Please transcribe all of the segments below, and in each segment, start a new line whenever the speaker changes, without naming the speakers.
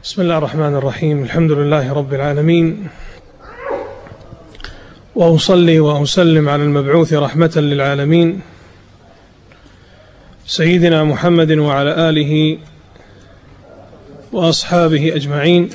بسم الله الرحمن الرحيم. الحمد لله رب العالمين، وأصلي وأسلم على المبعوث رحمة للعالمين سيدنا محمد وعلى آله وأصحابه أجمعين.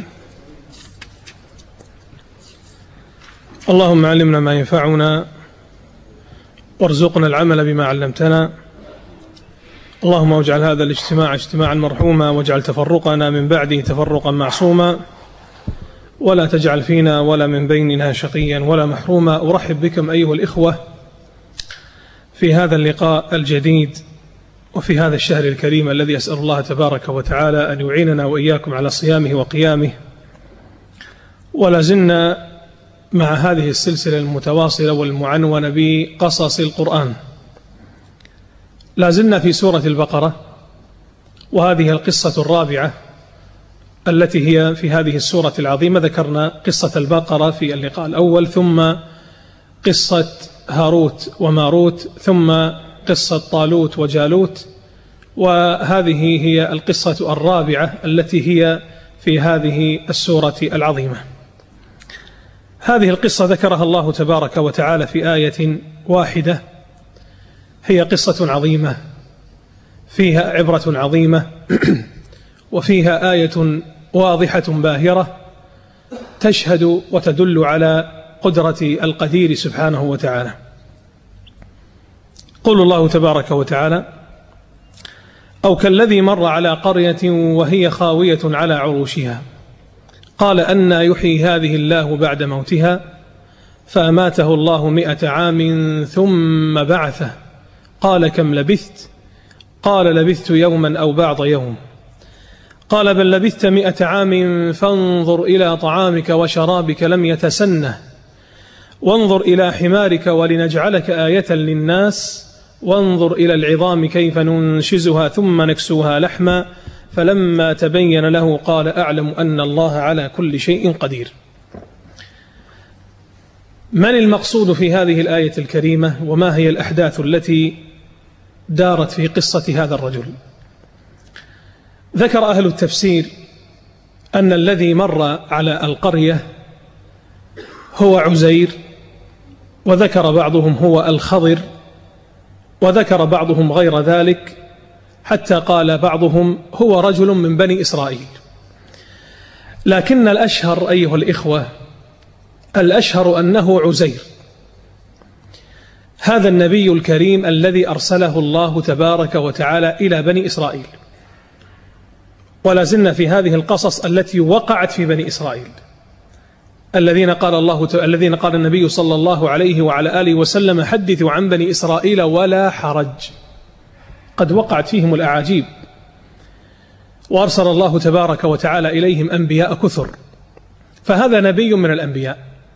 اللهم علمنا ما ينفعنا وارزقنا العمل بما علمتنا. اللهم اجعل هذا الاجتماع اجتماعا مرحوما، واجعل تفرقنا من بعده تفرقا معصوما، ولا تجعل فينا ولا من بيننا شقيا ولا محروما. أرحب بكم أيها الإخوة في هذا اللقاء الجديد وفي هذا الشهر الكريم الذي أسأل الله تبارك وتعالى أن يعيننا وإياكم على صيامه وقيامه. ولا زلنا مع هذه السلسلة المتواصلة والمعنونة بقصص القرآن. لا زلنا في سورة البقرة، وهذه القصة الرابعة التي هي في هذه السورة العظيمة. ذكرنا قصة البقرة في اللقاء الأول، ثم قصة هاروت وماروت، ثم قصة طالوت وجالوت، وهذه هي القصة الرابعة التي هي في هذه السورة العظيمة. هذه القصة ذكرها الله تبارك وتعالى في آية واحدة، هي قصة عظيمة فيها عبرة عظيمة وفيها آية واضحة باهرة تشهد وتدل على قدرة القدير سبحانه وتعالى. قول الله تبارك وتعالى: أو كالذي مر على قرية وهي خاوية على عروشها قال أنى يحيي هذه الله بعد موتها فأماته الله 100 عام ثم بعثه قال كم لبثت؟ قال لبثت يوما أو بعض يوم. قال بل لبثت 100 عام فانظر إلى طعامك وشرابك لم يتسنه وانظر إلى حمارك ولنجعلك آية للناس وانظر إلى العظام كيف ننشزها ثم نكسوها لحما فلما تبين له قال أعلم أن الله على كل شيء قدير. من المقصود في هذه الآية الكريمة، وما هي الأحداث التي دارت في قصة هذا الرجل؟ ذكر أهل التفسير أن الذي مر على القرية هو عزير، وذكر بعضهم هو الخضر، وذكر بعضهم غير ذلك، حتى قال بعضهم هو رجل من بني إسرائيل. لكن الأشهر أيها الإخوة، الأشهر أنه عزير، هذا النبي الكريم الذي أرسله الله تبارك وتعالى إلى بني إسرائيل. ولا زلنا في هذه القصص التي وقعت في بني إسرائيل، الذين قال النبي صلى الله عليه وعلى آله وسلم: حدثوا عن بني إسرائيل ولا حرج. قد وقعت فيهم الأعاجيب، وأرسل الله تبارك وتعالى إليهم أنبياء كثر، فهذا نبي من الأنبياء.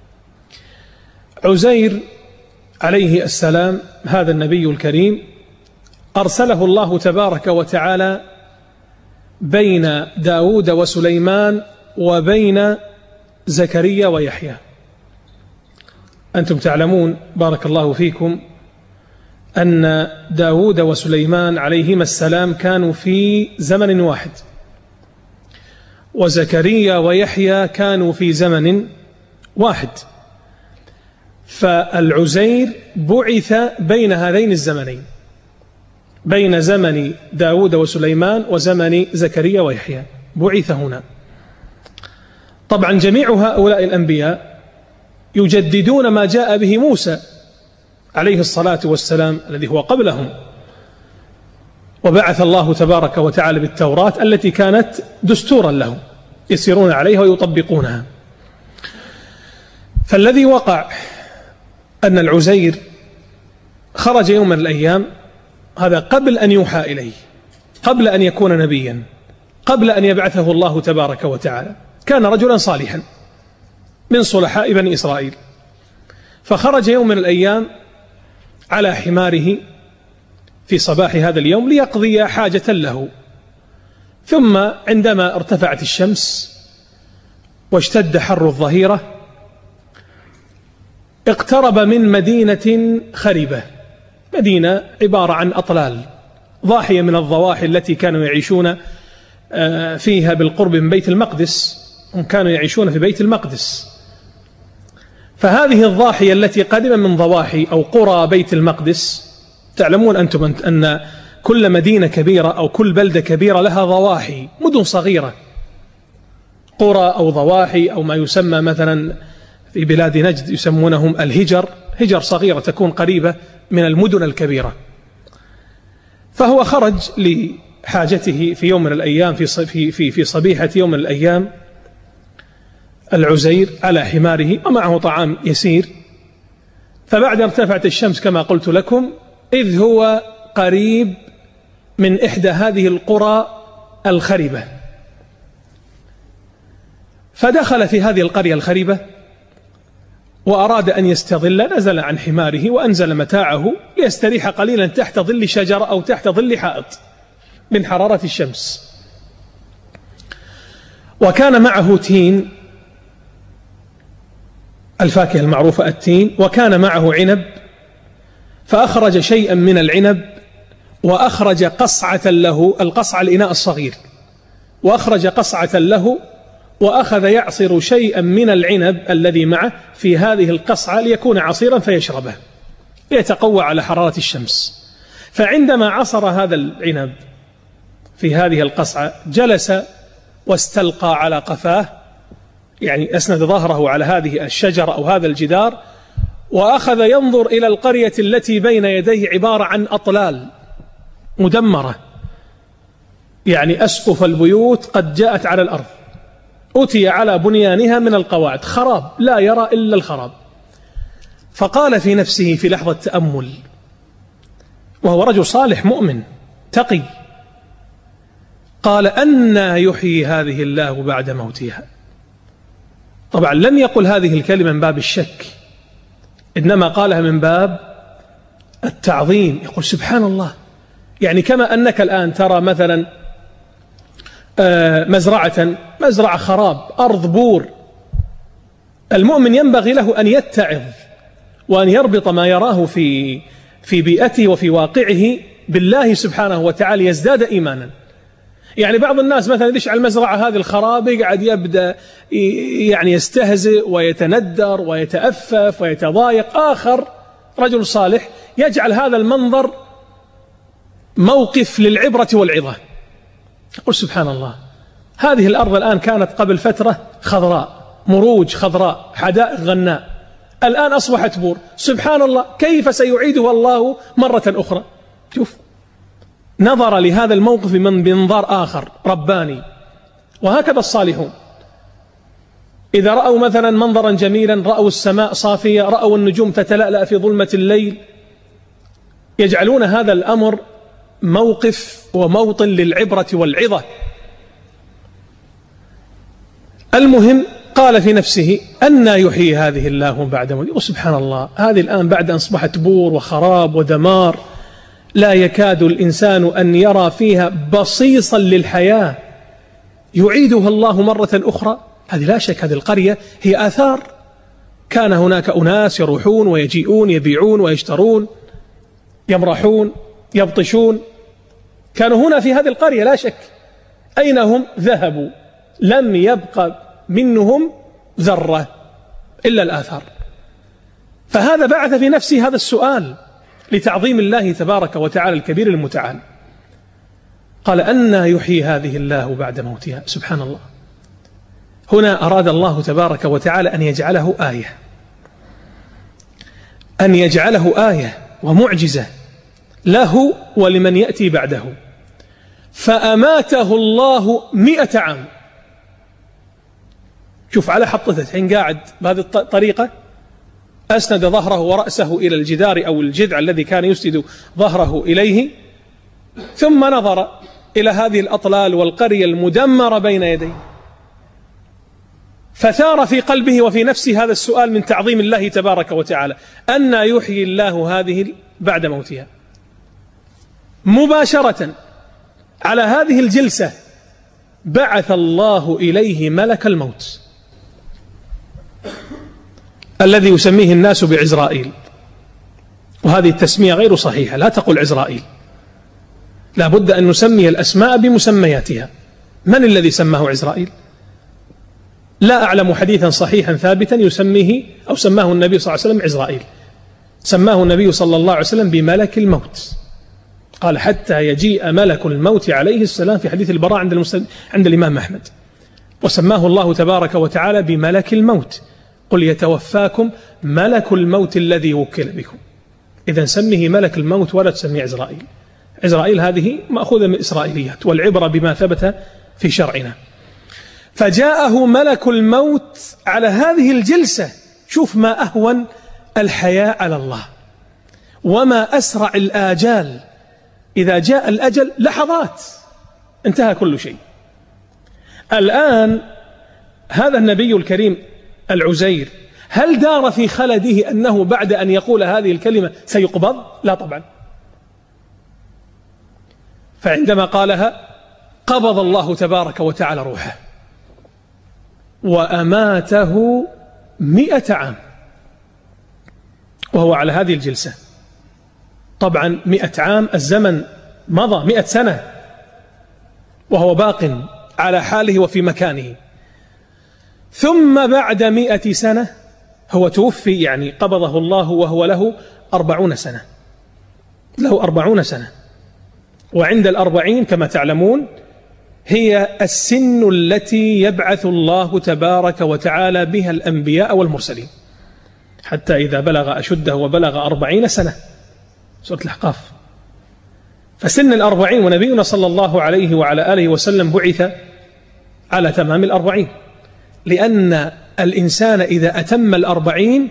عزير عليه السلام هذا النبي الكريم أرسله الله تبارك وتعالى بين داود وسليمان وبين زكريا ويحيى. أنتم تعلمون بارك الله فيكم أن داود وسليمان عليهما السلام كانوا في زمن واحد، وزكريا ويحيى كانوا في زمن واحد، فالعزير بعث بين هذين الزمنين، بين زمن داود وسليمان وزمن زكريا ويحيى، بعث هنا. طبعا جميع هؤلاء الأنبياء يجددون ما جاء به موسى عليه الصلاة والسلام الذي هو قبلهم، وبعث الله تبارك وتعالى بالتوراة التي كانت دستورا لهم يسيرون عليها ويطبقونها. فالذي وقع أن العزير خرج يوم من الأيام، هذا قبل أن يوحى إليه، قبل أن يكون نبيا، قبل أن يبعثه الله تبارك وتعالى، كان رجلا صالحا من صلحاء بني إسرائيل، فخرج يوم من الأيام على حماره في صباح هذا اليوم ليقضي حاجة له، ثم عندما ارتفعت الشمس واشتد حر الظهيرة اقترب من مدينة خربة، مدينة عبارة عن أطلال ضاحية من الضواحي التي كانوا يعيشون فيها بالقرب من بيت المقدس، هم كانوا يعيشون في بيت المقدس. فهذه الضاحية التي قدم من ضواحي أو قرى بيت المقدس، تعلمون أنتم أن كل مدينة كبيرة أو كل بلدة كبيرة لها ضواحي، مدن صغيرة، قرى أو ضواحي، أو ما يسمى مثلا في بلاد نجد يسمونهم الهجر، هجر صغيرة تكون قريبة من المدن الكبيرة. فهو خرج لحاجته في يوم من الأيام في صبيحة يوم من الأيام العزير على حماره ومعه طعام يسير، فبعد ارتفعت الشمس كما قلت لكم إذ هو قريب من إحدى هذه القرى الخربة، فدخل في هذه القرية الخربة وأراد أن يستظل، نزل عن حماره وأنزل متاعه ليستريح قليلا تحت ظل شجرة أو تحت ظل حائط من حرارة الشمس. وكان معه تين، الفاكهة المعروفة التين، وكان معه عنب، فأخرج شيئا من العنب وأخرج قصعة له، القصعة الإناء الصغير، وأخرج قصعة له وأخذ يعصر شيئا من العنب الذي معه في هذه القصعة ليكون عصيرا فيشربه ليتقوى على حرارة الشمس. فعندما عصر هذا العنب في هذه القصعة جلس واستلقى على قفاه، يعني أسند ظهره على هذه الشجرة أو هذا الجدار، وأخذ ينظر إلى القرية التي بين يديه، عبارة عن أطلال مدمرة، يعني أسقف البيوت قد جاءت على الأرض، أتي على بنيانها من القواعد، خراب لا يرى إلا الخراب. فقال في نفسه في لحظة تأمل، وهو رجل صالح مؤمن تقي، قال أنى يحيي هذه الله بعد موتها. طبعا لم يقل هذه الكلمة من باب الشك، إنما قالها من باب التعظيم، يقول سبحان الله. يعني كما أنك الآن ترى مثلا مزرعة خراب، أرض بور، المؤمن ينبغي له أن يتعظ وأن يربط ما يراه في بيئته وفي واقعه بالله سبحانه وتعالى يزداد إيمانا. يعني بعض الناس مثلا يدش على المزرعة هذه الخراب يقعد يبدأ يعني يستهزئ ويتندر ويتأفف ويتضايق. آخر رجل صالح يجعل هذا المنظر موقف للعبرة والعظة، يقول سبحان الله، هذه الأرض الآن كانت قبل فترة خضراء، مروج خضراء، حدائق غناء، الآن أصبحت بور، سبحان الله، كيف سيعيدها الله مرة أخرى؟ شوف، نظر لهذا الموقف من بنظار آخر رباني. وهكذا الصالحون إذا رأوا مثلا منظرا جميلا، رأوا السماء صافية، رأوا النجوم تتلألأ في ظلمة الليل، يجعلون هذا الأمر موقف وموطن للعبرة والعظة. المهم قال في نفسه أنى يحيي هذه الله بعد موتها. وسبحان الله، هذه الآن بعد أن أصبحت بور وخراب ودمار، لا يكاد الإنسان أن يرى فيها بصيصا للحياة، يعيدها الله مرة أخرى. هذه لا شك هذه القرية هي آثار، كان هناك أناس يروحون ويجيئون، يبيعون ويشترون، يمرحون يبطشون، كانوا هنا في هذه القرية لا شك. أين هم؟ ذهبوا، لم يبق منهم ذرة إلا الآثار. فهذا بعث في نفسه هذا السؤال لتعظيم الله تبارك وتعالى الكبير المتعال. قال أنى يحيي هذه الله بعد موتها. سبحان الله، هنا أراد الله تبارك وتعالى أن يجعله آية، أن يجعله آية ومعجزة له ولمن يأتي بعده. فأماته الله 100 عام. شوف على حطته حين قاعد بهذه الطريقة، أسند ظهره ورأسه إلى الجدار أو الجذع الذي كان يسند ظهره إليه، ثم نظر إلى هذه الأطلال والقرية المدمرة بين يديه، فثار في قلبه وفي نفسه هذا السؤال من تعظيم الله تبارك وتعالى، أنى يحيي الله هذه بعد موتها. مباشرة على هذه الجلسة بعث الله إليه ملك الموت الذي يسميه الناس بعزرائيل، وهذه التسمية غير صحيحة، لا تقل عزرائيل، لا بد أن نسمي الأسماء بمسمياتها. من الذي سماه عزرائيل؟ لا أعلم حديثا صحيحا ثابتا يسميه أو سماه النبي صلى الله عليه وسلم عزرائيل. سماه النبي صلى الله عليه وسلم بملك الموت، قال حتى يجيء ملك الموت عليه السلام في حديث البراء عند الإمام أحمد. وسماه الله تبارك وتعالى بملك الموت، قل يتوفاكم ملك الموت الذي وكل بكم. إذن سمه ملك الموت ولا تسميه عزرائيل. عزرائيل هذه مأخوذة من الإسرائيليات، والعبرة بما ثبت في شرعنا. فجاءه ملك الموت على هذه الجلسة. شوف ما أهون الحياء على الله، وما أسرع الآجال. إذا جاء الأجل لحظات انتهى كل شيء. الآن هذا النبي الكريم العزير هل دار في خلده أنه بعد أن يقول هذه الكلمة سيقبض؟ لا طبعا. فعندما قالها قبض الله تبارك وتعالى روحه وأماته 100 عام وهو على هذه الجلسة. طبعا 100 عام الزمن مضى، 100 سنة وهو باق على حاله وفي مكانه. ثم بعد 100 سنة هو توفي، يعني قبضه الله وهو له 40 سنة، له 40 سنة. وعند 40 كما تعلمون هي السن التي يبعث الله تبارك وتعالى بها الأنبياء والمرسلين، حتى إذا بلغ أشده وبلغ 40 سنة، سورة الأحقاف. فسن 40، ونبينا صلى الله عليه وعلى آله وسلم بعث على تمام 40، لأن الإنسان إذا أتم 40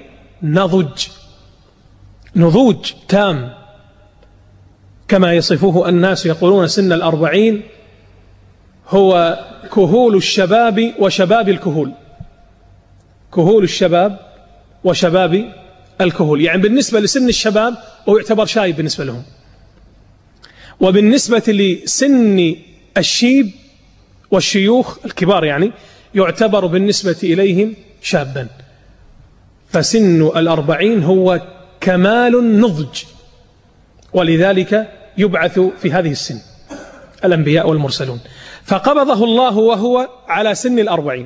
نضوج تام، كما يصفه الناس يقولون سن 40 هو كهول الشباب وشباب الكهول، كهول الشباب وشباب الكهول. يعني بالنسبة لسن الشباب هو يعتبر شايب بالنسبة لهم، وبالنسبة لسن الشيب والشيوخ الكبار يعني يعتبر بالنسبة إليهم شابا. فسن 40 هو كمال النضج، ولذلك يبعث في هذه السن الأنبياء والمرسلون. فقبضه الله وهو على سن 40،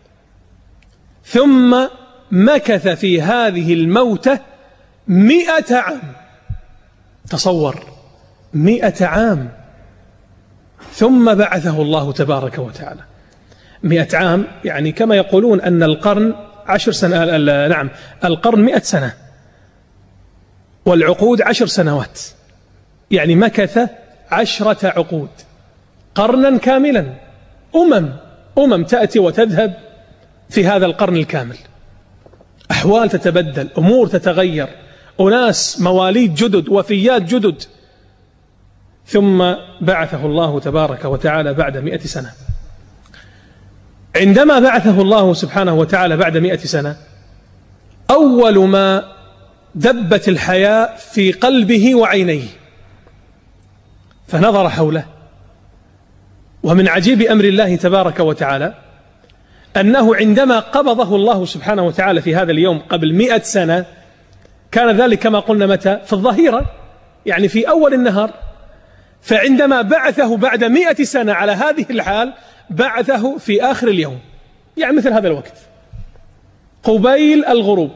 ثم مكث في هذه الموتة 100 عام. تصور 100 عام، ثم بعثه الله تبارك وتعالى. 100 عام يعني كما يقولون أن القرن 10 سنة، نعم القرن 100 سنة والعقود 10 سنوات، يعني مكث 10 عقود، قرنا كاملا. أمم تأتي وتذهب في هذا القرن الكامل، أحوال تتبدل، أمور تتغير، أناس مواليد جدد، وفيات جدد. ثم بعثه الله تبارك وتعالى بعد 100 سنة. عندما بعثه الله سبحانه وتعالى بعد 100 سنة، أول ما دبت الحياة في قلبه وعينيه، فنظر حوله. ومن عجيب أمر الله تبارك وتعالى أنه عندما قبضه الله سبحانه وتعالى في هذا اليوم قبل 100 سنة، كان ذلك كما قلنا متى؟ في الظهيرة، يعني في أول النهار. فعندما بعثه بعد 100 سنة على هذه الحال، بعثه في آخر اليوم، يعني مثل هذا الوقت قبيل الغروب.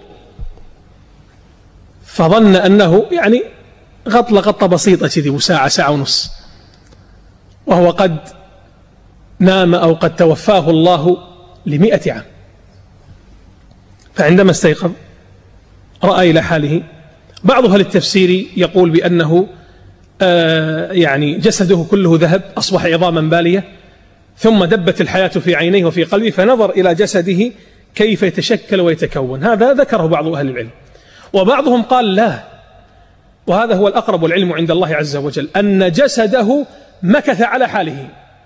فظن أنه يعني غطة بسيطة كذي، وساعة ونص، وهو قد نام أو قد توفاه الله ل100 عام. فعندما استيقظ رأى إلى حاله. بعض أهل التفسير يقول بأنه يعني جسده كله ذهب، أصبح عظاما بالية، ثم دبت الحياة في عينيه وفي قلبه، فنظر إلى جسده كيف يتشكل ويتكون. هذا ذكره بعض أهل العلم. وبعضهم قال لا، وهذا هو الأقرب والعلم عند الله عز وجل، أن جسده مكث على حاله،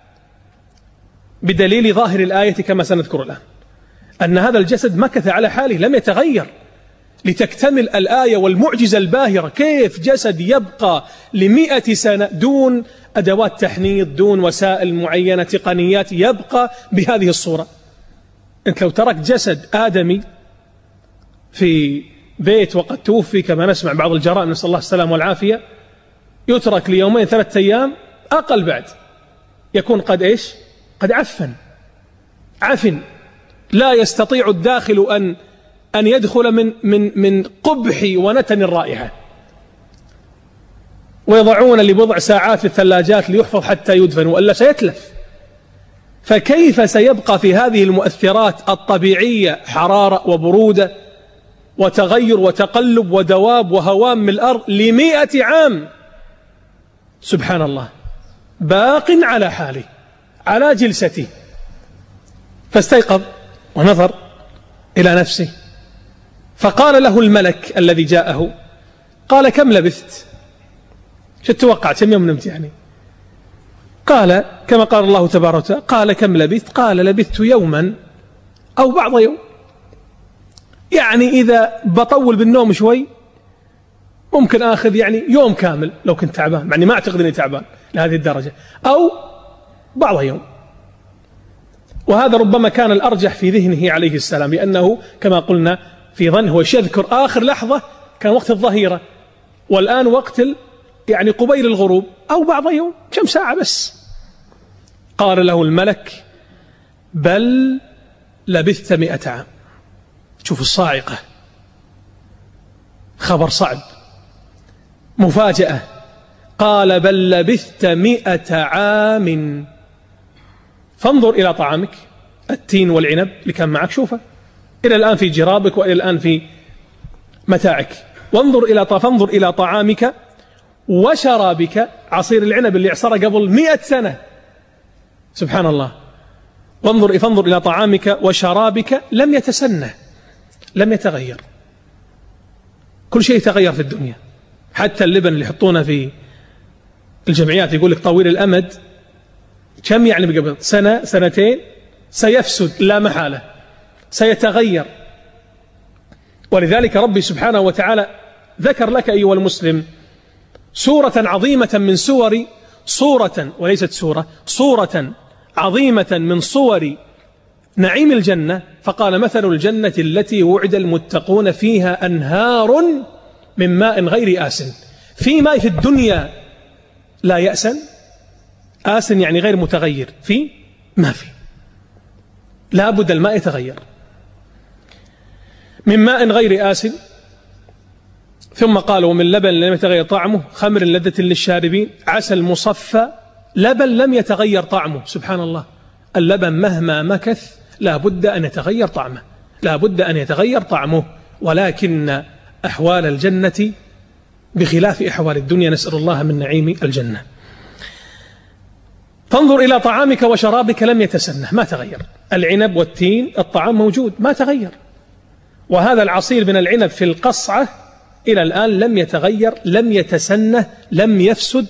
بدليل ظاهر الآية كما سنذكر الآن، أن هذا الجسد مكث على حاله لم يتغير، لتكتمل الآية والمعجزة الباهرة. كيف جسد يبقى ل100 سنة دون أدوات تحنيط، دون وسائل معينة تقنيات، يبقى بهذه الصورة؟ أنت لو ترك جسد آدمي في بيت وقد توفي، كما نسمع بعض الجرائم نسأل الله السلام والعافية، يترك ليومين 3 أيام أقل، بعد يكون قد قد عفن لا يستطيع الداخل أن يدخل من قبح ونتن الرائحة، ويضعون لبضع ساعات في الثلاجات ليحفظ حتى يدفن وإلا سيتلف. فكيف سيبقى في هذه المؤثرات الطبيعية حرارة وبرودة وتغير وتقلب ودواب وهوام من الأرض ل100 عام؟ سبحان الله، باق على حاله على جلسته. فاستيقظ ونظر إلى نفسه، فقال له الملك الذي جاءه، قال: كم لبثت؟ شو تتوقع كم يوم نمت يعني؟ قال كما قال الله تبارك وتعالى، قال: كم لبثت؟ قال: لبثت يوما أو بعض يوم. يعني إذا بطول بالنوم شوي ممكن آخذ يعني يوم كامل لو كنت تعبان، يعني ما أعتقد أني تعبان لهذه الدرجة، أو بعض يوم. وهذا ربما كان الأرجح في ذهنه عليه السلام، لأنه كما قلنا في ظنه هو يذكر آخر لحظة كان وقت الظهيرة، والآن وقت يعني قبيل الغروب أو بعض يوم، كم ساعة بس. قال له الملك: بل لبثت 100 عام. شوف الصاعقة، خبر صعب، مفاجأة. قال: بل لبثت 100 عام. فانظر إلى طعامك التين والعنب اللي كان معك، شوفه إلى الآن في جرابك وإلى الآن في متاعك. فانظر إلى طعامك وشرابك، عصير العنب اللي عصره قبل 100 سنة، سبحان الله. فانظر إلى طعامك وشرابك لم يتسنه، لم يتغير. كل شيء يتغير في الدنيا، حتى اللبن اللي يحطونه في الجمعيات يقول لك طويل الأمد، كم يعني بقبل سنة سنتين سيفسد لا محالة، سيتغير. ولذلك ربي سبحانه وتعالى ذكر لك أيها المسلم سورة عظيمة من صورة عظيمة من صور نعيم الجنة. فقال: مثل الجنة التي وعد المتقون فيها أنهار من ماء غير آسن. في ماء في الدنيا لا يأسن، آسن يعني غير متغير، ما في، لا بد الماء يتغير. من ماء غير آسن، ثم قال: ومن لبن لم يتغير طعمه، خمر لذة للشاربين، عسل مصفى. لبن لم يتغير طعمه، سبحان الله. اللبن مهما مكث لا بد أن يتغير طعمه، ولكن أحوال الجنة بخلاف أحوال الدنيا، نسأل الله من نعيم الجنة. فانظر إلى طعامك وشرابك لم يتسنه، ما تغير. العنب والتين الطعام موجود ما تغير، وهذا العصير من العنب في القصعة إلى الآن لم يتغير، لم يتسنه، لم يفسد.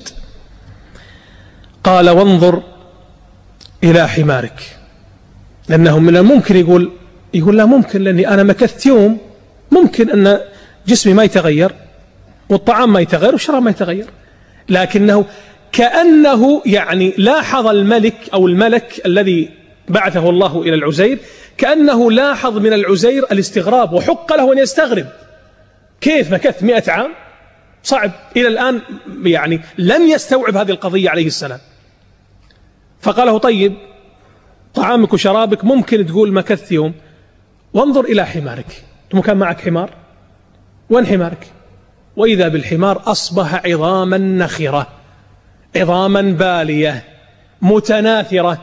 قال: وانظر إلى حمارك. لأنه من الممكن يقول لا ممكن، لأني أنا مكثت يوم، ممكن أن جسمي ما يتغير والطعام ما يتغير والشراب ما يتغير. لكنه كأنه يعني لاحظ الملك الذي بعثه الله إلى العزير، كأنه لاحظ من العزير الاستغراب، وحق له أن يستغرب. كيف مكثت 100 عام؟ صعب. إلى الآن يعني لم يستوعب هذه القضية عليه السلام. فقال له: طيب طعامك وشرابك ممكن تقول مكثت يوم، وانظر إلى حمارك. كان معك حمار؟ وين حمارك؟ وإذا بالحمار أصبح عظاما نخرة، عظاما بالية متناثرة.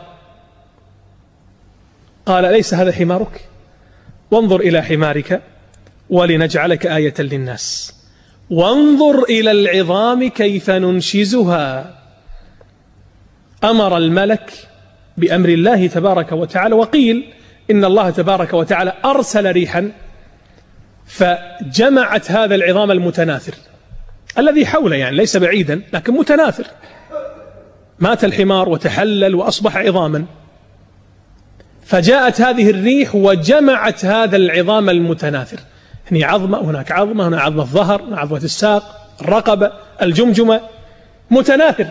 قال: ليس هذا حمارك؟ وانظر إلى حمارك ولنجعلك آية للناس، وانظر إلى العظام كيف ننشزها. أمر الملك بأمر الله تبارك وتعالى، وقيل إن الله تبارك وتعالى أرسل ريحا فجمعت هذا العظام المتناثر الذي حوله، يعني ليس بعيدا لكن متناثر. مات الحمار وتحلل وأصبح عظاما، فجاءت هذه الريح وجمعت هذا العظام المتناثر. هنا عظمة، هناك عظمة، هنا عظمة الظهر، هنا عظمة الساق، الرقبة، الجمجمة، متناثر.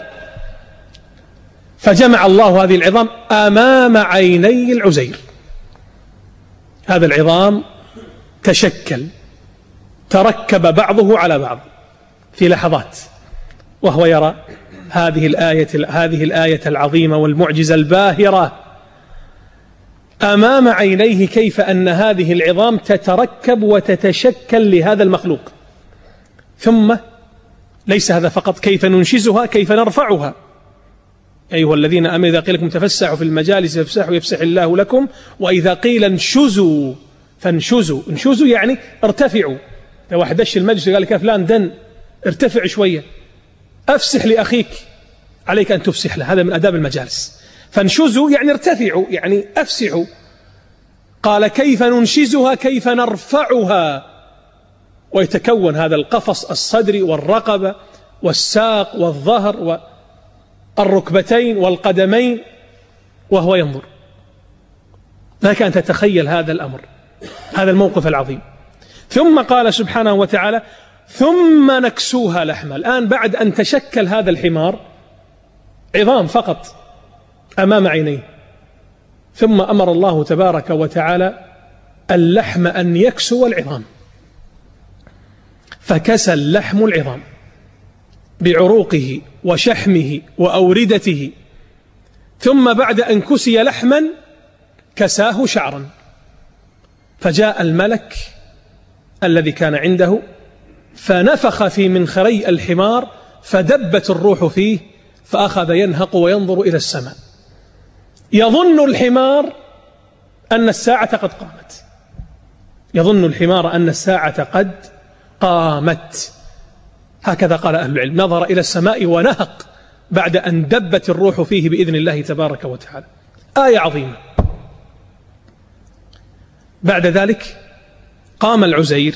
فجمع الله هذه العظام أمام عيني العزير. هذا العظام تشكل، تركب بعضه على بعض في لحظات، وهو يرى هذه الآية العظيمة والمعجزة الباهرة أمام عينيه كيف أن هذه العظام تتركب وتتشكل لهذا المخلوق. ثم ليس هذا فقط، كيف ننشزها، كيف نرفعها. أيها الذين آمنوا إذا قيل لكم تفسحوا في المجالس فافسحوا يفسح الله لكم، وإذا قيل انشزوا فانشزوا. انشزوا يعني ارتفعوا. لو واحد دش المجلس قال لك يا فلان دن ارتفع شوية، أفسح لأخيك، عليك أن تفسح له، هذا من آداب المجالس. فانشزوا يعني ارتفعوا، يعني أفسحوا. قال كيف ننشزها، كيف نرفعها، ويتكون هذا القفص الصدري والرقبة والساق والظهر والركبتين والقدمين، وهو ينظر. لك أن تتخيل هذا الأمر، هذا الموقف العظيم. ثم قال سبحانه وتعالى ثم نكسوها لحما. الآن بعد أن تشكل هذا الحمار عظام فقط أمام عينيه، ثم أمر الله تبارك وتعالى اللحم أن يكسو العظام، فكسى اللحم العظام بعروقه وشحمه وأوردته. ثم بعد أن كسي لحما كساه شعرا، فجاء الملك الذي كان عنده فنفخ في منخري الحمار فدبت الروح فيه، فأخذ ينهق وينظر إلى السماء، يظن الحمار أن الساعة قد قامت، يظن الحمار أن الساعة قد قامت. هكذا قال أهل العلم، نظر إلى السماء ونهق بعد أن دبت الروح فيه بإذن الله تبارك وتعالى. آية عظيمة. بعد ذلك قام العزير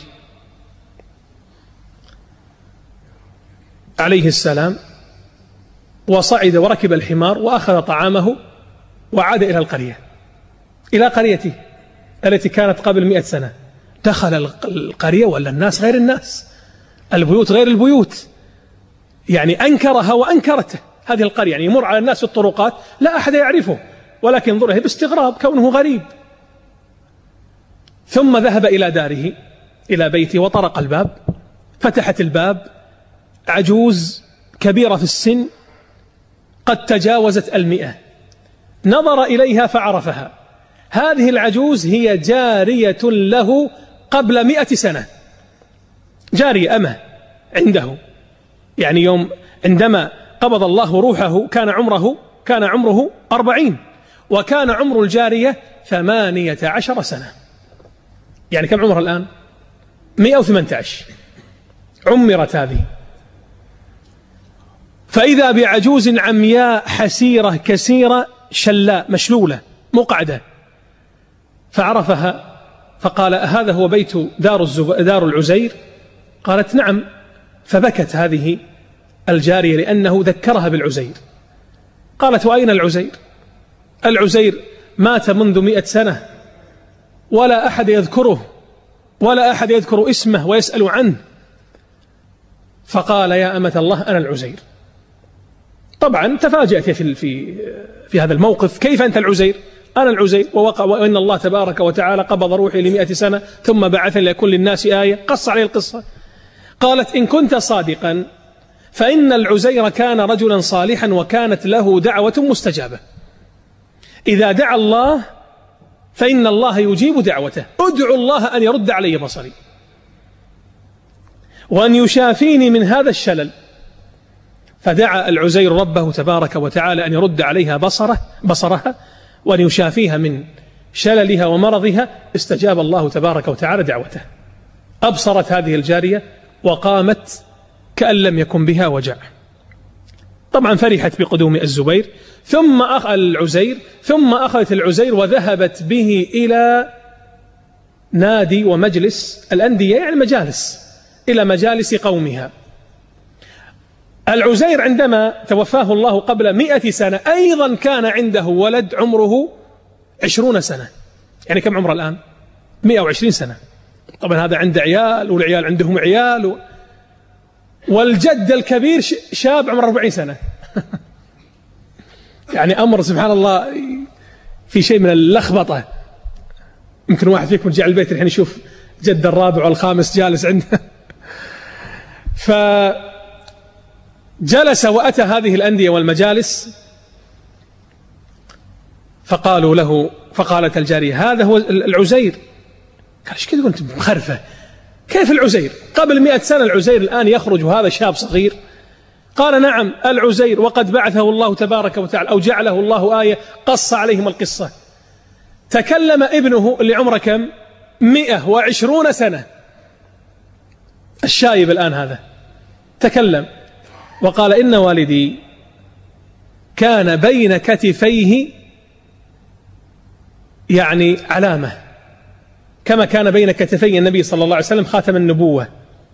عليه السلام وصعد وركب الحمار وأخذ طعامه وعاد إلى القرية، إلى قريته التي كانت قبل 100 سنة. دخل القرية ولا الناس غير الناس، البيوت غير البيوت، يعني أنكرها وأنكرته. هذه القرية يعني يمر على الناس في الطرقات لا أحد يعرفه، ولكن ينظر باستغراب كونه غريب. ثم ذهب إلى داره، إلى بيته، وطرق الباب. فتحت الباب عجوز كبيرة في السن قد تجاوزت 100. نظر إليها فعرفها. هذه العجوز هي جارية له قبل 100 سنة، جارية أمه عنده، يعني يوم عندما قبض الله روحه كان عمره 40، وكان عمر الجارية 18 سنة. يعني كم عمرها الآن؟ 118. عمرت هذه. فإذا بعجوز عمياء حسيرة كسيرة شلاء مشلولة مقعدة، فعرفها فقال هذا هو بيت دار العزير؟ قالت نعم. فبكت هذه الجارية لأنه ذكرها بالعزير. قالت وأين العزير؟ العزير مات منذ 100 سنة ولا أحد يذكره، ولا أحد يذكر اسمه ويسأل عنه. فقال يا أمة الله أنا العزير. طبعا تفاجأت في هذا الموقف، كيف أنت العزير؟ أنا العزير، وإن الله تبارك وتعالى قبض روحي 100 سنة ثم بعثني ليكون للناس آية. قص عليه القصة. قالت إن كنت صادقا فإن العزير كان رجلا صالحا وكانت له دعوة مستجابة، إذا دعا الله فإن الله يجيب دعوته، ادعو الله أن يرد علي بصري وأن يشافيني من هذا الشلل. فدعا العزير ربه تبارك وتعالى أن يرد عليها بصرها وأن يشافيها من شللها ومرضها. استجاب الله تبارك وتعالى دعوته، أبصرت هذه الجارية وقامت كأن لم يكن بها وجع. طبعا فرحت بقدوم الزبير ثم أخذت العزير وذهبت به إلى نادي ومجلس الأندية، يعني مجالس، إلى مجالس قومها. العزير عندما توفاه الله قبل 100 سنة أيضا كان عنده ولد عمره 20 سنة، يعني كم عمره الآن؟ 120 سنة. طبعا هذا عنده عيال والعيال عندهم عيال والجد الكبير شاب عمره 40 سنة. يعني أمر سبحان الله في شيء من اللخبطة. يمكن واحد فيكم جاء البيت الحين يشوف جد الرابع والخامس جالس عنده. فجلس وأتى هذه الأندية والمجالس فقالوا له، فقالت الجارية هذا هو العزير. قال ايش كذا كنت مخرفة؟ كيف العزير؟ قبل 100 سنة العزير، الآن يخرج وهذا شاب صغير. قال نعم العزير، وقد بعثه الله تبارك وتعالى أو جعله الله آية قص عليهم القصة. تكلم ابنه اللي عمره كم؟ 120 سنة، الشايب الآن هذا تكلم وقال إن والدي كان بين كتفيه يعني علامة، كما كان بين كتفي النبي صلى الله عليه وسلم خاتم النبوة.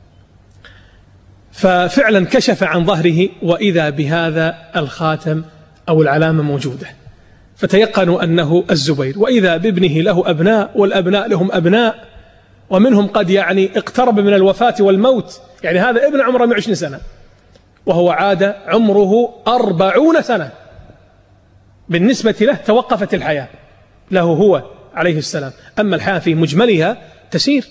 ففعلا كشف عن ظهره وإذا بهذا الخاتم أو العلامة موجودة، فتيقنوا أنه الزبير. وإذا بابنه له أبناء والأبناء لهم أبناء، ومنهم قد يعني اقترب من الوفاة والموت. يعني هذا ابن عمره 120 سنة وهو عاد عمره 40 سنة، بالنسبة له توقفت الحياة له هو عليه السلام، أما الحياة في مجملها تسير.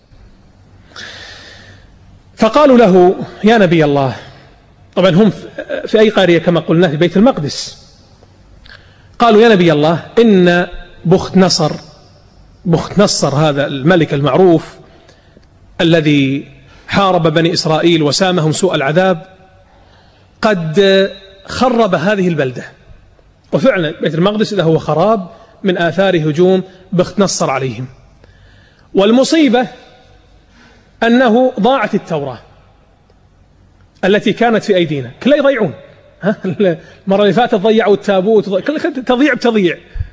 فقالوا له يا نبي الله، طبعا هم في أي قرية كما قلنا في بيت المقدس، قالوا يا نبي الله إن بخت نصر هذا الملك المعروف الذي حارب بني إسرائيل وسامهم سوء العذاب قد خرب هذه البلدة. وفعلا بيت المقدس إذا هو خراب من آثار هجوم بخت نصر عليهم. والمصيبة أنه ضاعت التوراة التي كانت في أيدينا، كلا يضيعون. المرة اللي فاتت ضيعوا التابوت، تضيع.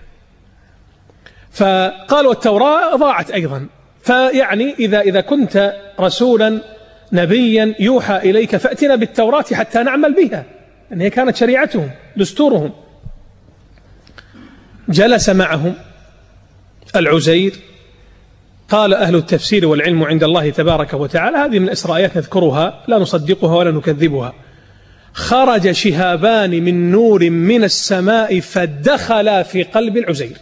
فقالوا التوراة ضاعت أيضا. فيعني إذا كنت رسولا نبيا يوحى إليك فأتنا بالتوراة حتى نعمل بها، لأن هي كانت شريعتهم دستورهم. جلس معهم العزير. قال أهل التفسير والعلم عند الله تبارك وتعالى، هذه من إسرائيلات نذكرها لا نصدقها ولا نكذبها، خرج شهابان من نور من السماء فدخلا في قلب العزير،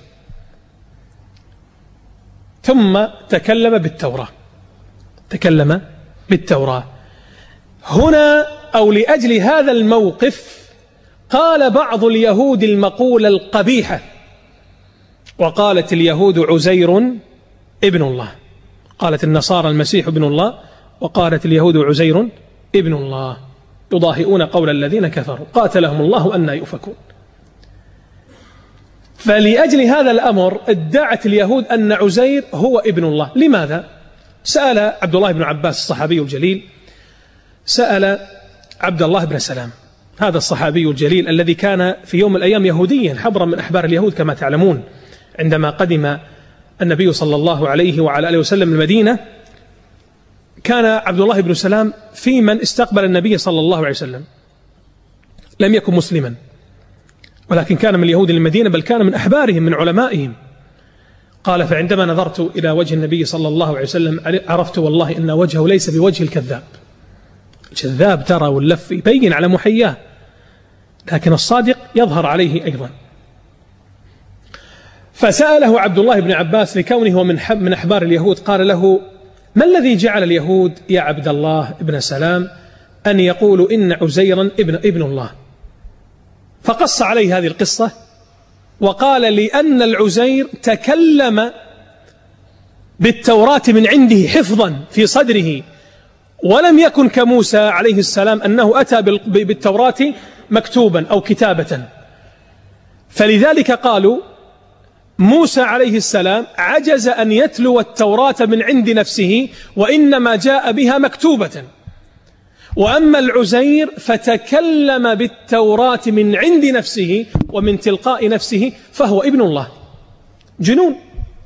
ثم تكلم بالتوراة. هنا أو لأجل هذا الموقف قال بعض اليهود المقولة القبيحة، وقالت اليهود عزير ابن الله، قالت النصارى المسيح ابن الله، وقالت اليهود عزير ابن الله، يضاهئون قول الذين كفروا قاتلهم الله أن يؤفكون. فلأجل هذا الأمر ادعت اليهود أن عزير هو ابن الله. لماذا؟ سأل عبد الله بن عباس الصحابي الجليل، سأل عبد الله بن سلام هذا الصحابي الجليل الذي كان في يوم من الأيام يهوديا حبرا من أحبار اليهود كما تعلمون. عندما قدم النبي صلى الله عليه وعلى آله وسلم المدينة، كان عبد الله بن سلام في من استقبل النبي صلى الله عليه وسلم، لم يكن مسلما ولكن كان من اليهود المدينة، بل كان من أحبارهم من علمائهم. قال فعندما نظرت إلى وجه النبي صلى الله عليه وسلم عرفت والله إن وجهه ليس بوجه الكذاب. الكذاب ترى واللف يبين على محياه، لكن الصادق يظهر عليه أيضا. فسأله عبد الله بن عباس لكونه هو من أحبار اليهود، قال له ما الذي جعل اليهود يا عبد الله بن سلام أن يقولوا إن عزيرا ابن الله؟ فقص عليه هذه القصة وقال لأن العزير تكلم بالتوراة من عنده حفظا في صدره، ولم يكن كموسى عليه السلام أنه أتى بالتوراة مكتوبا أو كتابة. فلذلك قالوا موسى عليه السلام عجز أن يتلو التوراة من عند نفسه، وإنما جاء بها مكتوبة. وأما العزير فتكلم بالتوراة من عند نفسه ومن تلقاء نفسه، فهو ابن الله. جنون،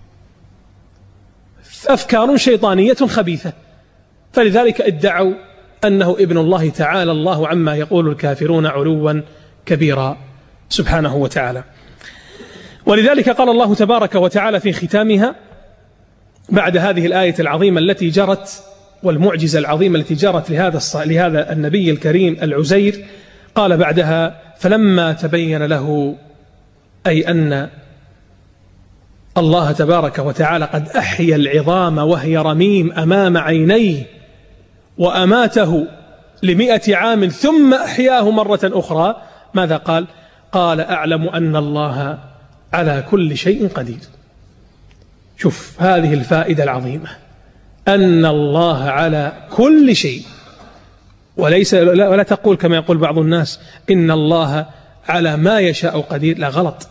أفكار شيطانية خبيثة. فلذلك ادعوا أنه ابن الله، تعالى الله عما يقول الكافرون علوا كبيرا سبحانه وتعالى. ولذلك قال الله تبارك وتعالى في ختامها بعد هذه الآية العظيمة التي جرت والمعجزة العظيمة التي جرت لهذا النبي الكريم العزير، قال بعدها فلما تبين له، أي أن الله تبارك وتعالى قد أحيا العظام وهي رميم أمام عينيه وأماته ل100 عام ثم أحياه مرة أخرى، ماذا قال؟ قال أعلم أن الله على كل شيء قدير. شوف هذه الفائدة العظيمة، أن الله على كل شيء، ولا تقول كما يقول بعض الناس إن الله على ما يشاء قدير، لا، غلط.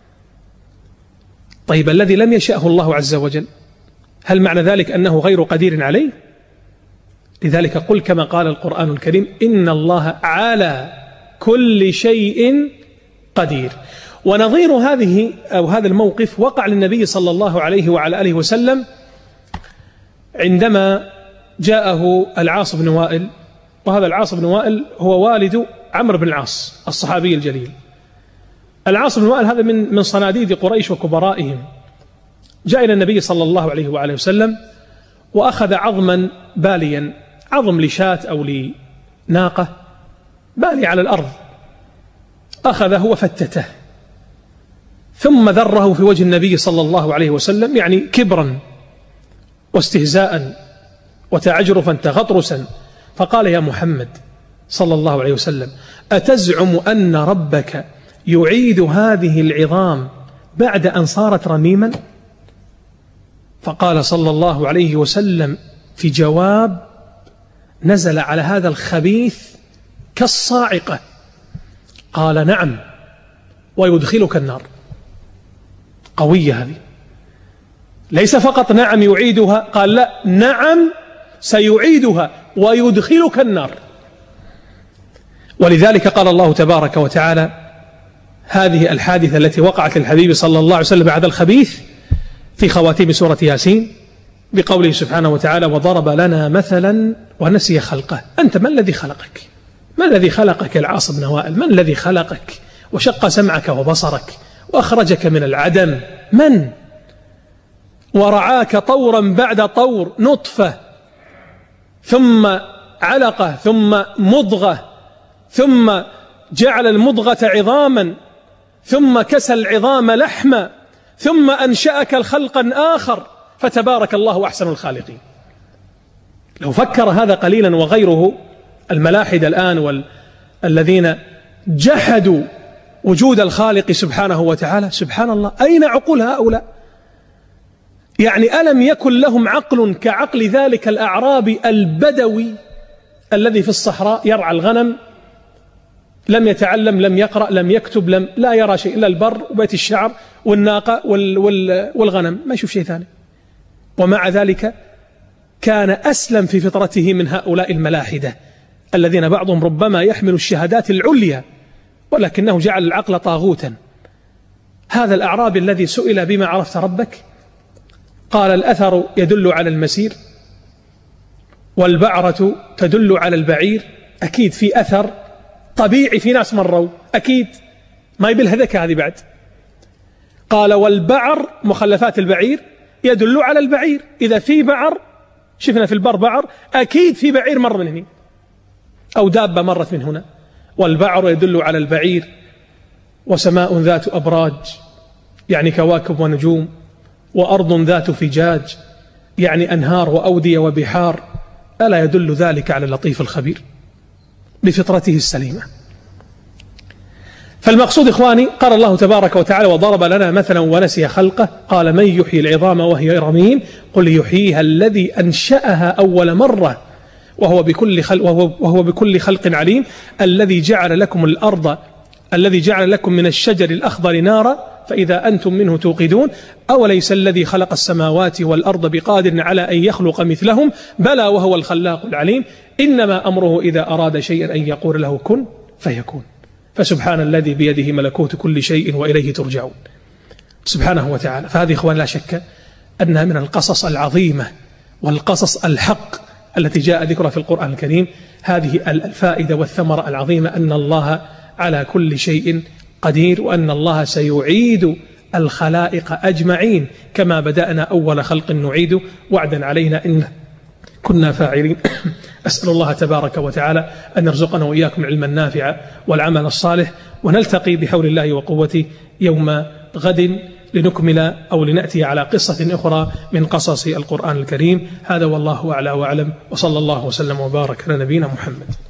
طيب الذي لم يشأه الله عز وجل، هل معنى ذلك أنه غير قدير عليه؟ لذلك قل كما قال القرآن الكريم إن الله على كل شيء قدير. ونظير هذا الموقف وقع للنبي صلى الله عليه وعلى آله وسلم عندما جاءه العاص بن وائل، وهذا العاص بن وائل هو والد عمرو بن العاص الصحابي الجليل. العاص بن وائل هذا من صناديد قريش وكبرائهم، جاء إلى النبي صلى الله عليه وعلى وسلم وأخذ عظما باليا، عظم لشاة أو لناقة بالي على الأرض، أخذه وفتته ثم ذره في وجه النبي صلى الله عليه وسلم، يعني كبرا واستهزاء وتعجرفا تغطرسا، فقال يا محمد صلى الله عليه وسلم أتزعم أن ربك يعيد هذه العظام بعد أن صارت رميما؟ فقال صلى الله عليه وسلم في جواب نزل على هذا الخبيث كالصاعقة، قال نعم ويدخلك النار. قوية هذه، ليس فقط نعم يعيدها، قال لا، نعم سيعيدها ويدخلك النار. ولذلك قال الله تبارك وتعالى هذه الحادثة التي وقعت للحبيب صلى الله عليه وسلم بعد الخبيث في خواتيم سورة ياسين بقوله سبحانه وتعالى وضرب لنا مثلا ونسي خلقه. أنت ما الذي خلقك؟ ما الذي خلقك العاص بن وائل؟ من الذي خلقك وشق سمعك وبصرك وأخرجك من العدم؟ من؟ ورعاك طورا بعد طور، نطفة ثم علقة ثم مضغة ثم جعل المضغة عظاما ثم كسى العظام لحما ثم أنشأك خلقا آخر، فتبارك الله أحسن الخالقين. لو فكر هذا قليلا وغيره الملاحدة الآن والذين جحدوا وجود الخالق سبحانه وتعالى، سبحان الله، أين عقول هؤلاء؟ يعني ألم يكن لهم عقل كعقل ذلك الأعرابي البدوي الذي في الصحراء يرعى الغنم، لم يتعلم، لم يقرأ، لم يكتب، لا يرى شيء إلا البر وبيت الشعر والناقة والغنم، ما يشوف شيء ثاني، ومع ذلك كان أسلم في فطرته من هؤلاء الملاحدة الذين بعضهم ربما يحمل الشهادات العليا ولكنه جعل العقل طاغوتا. هذا الأعرابي الذي سئل بما عرفت ربك قال الأثر يدل على المسير والبعرة تدل على البعير، أكيد في أثر طبيعي، في ناس مروا، أكيد ما يبلها ذكاء هذه بعد. قال والبعر مخلفات البعير يدل على البعير، إذا في بعر شفنا في البر بعر أكيد في بعير مر من هنا أو دابة مرت من هنا. والبعر يدل على البعير، وسماء ذات أبراج يعني كواكب ونجوم، وأرض ذات فجاج يعني أنهار وأودية وبحار، ألا يدل ذلك على اللطيف الخبير بفطرته السليمة؟ فالمقصود إخواني قال الله تبارك وتعالى وضرب لنا مثلا ونسي خلقه، قال من يحيي العظام وهي رميم قل يحييها الذي أنشأها أول مرة وهو بكل خلق عليم، الذي جعل لكم الأرض، الذي جعل لكم من الشجر الأخضر نارا فإذا أنتم منه توقدون أوليس الذي خلق السماوات والأرض بقادر على أن يخلق مثلهم بلى وهو الخلاق العليم إنما أمره إذا أراد شيئا أن يقول له كن فيكون. فسبحان الذي بيده ملكوت كل شيء وإليه ترجعون سبحانه وتعالى. فهذه إخوان لا شك أنها من القصص العظيمة والقصص الحق التي جاء ذكرها في القرآن الكريم. هذه الفائدة والثمرة العظيمة أن الله على كل شيء قدير، وأن الله سيعيد الخلائق أجمعين كما بدأنا أول خلق نعيد وعدا علينا إن كنا فاعلين. أسأل الله تبارك وتعالى أن يرزقنا وإياكم علما نافعا والعمل الصالح، ونلتقي بحول الله وقوته يوم غد لنكمل أو لنأتي على قصة أخرى من قصص القرآن الكريم. هذا والله أعلى وأعلم، وصلى الله وسلم وبارك على نبينا محمد.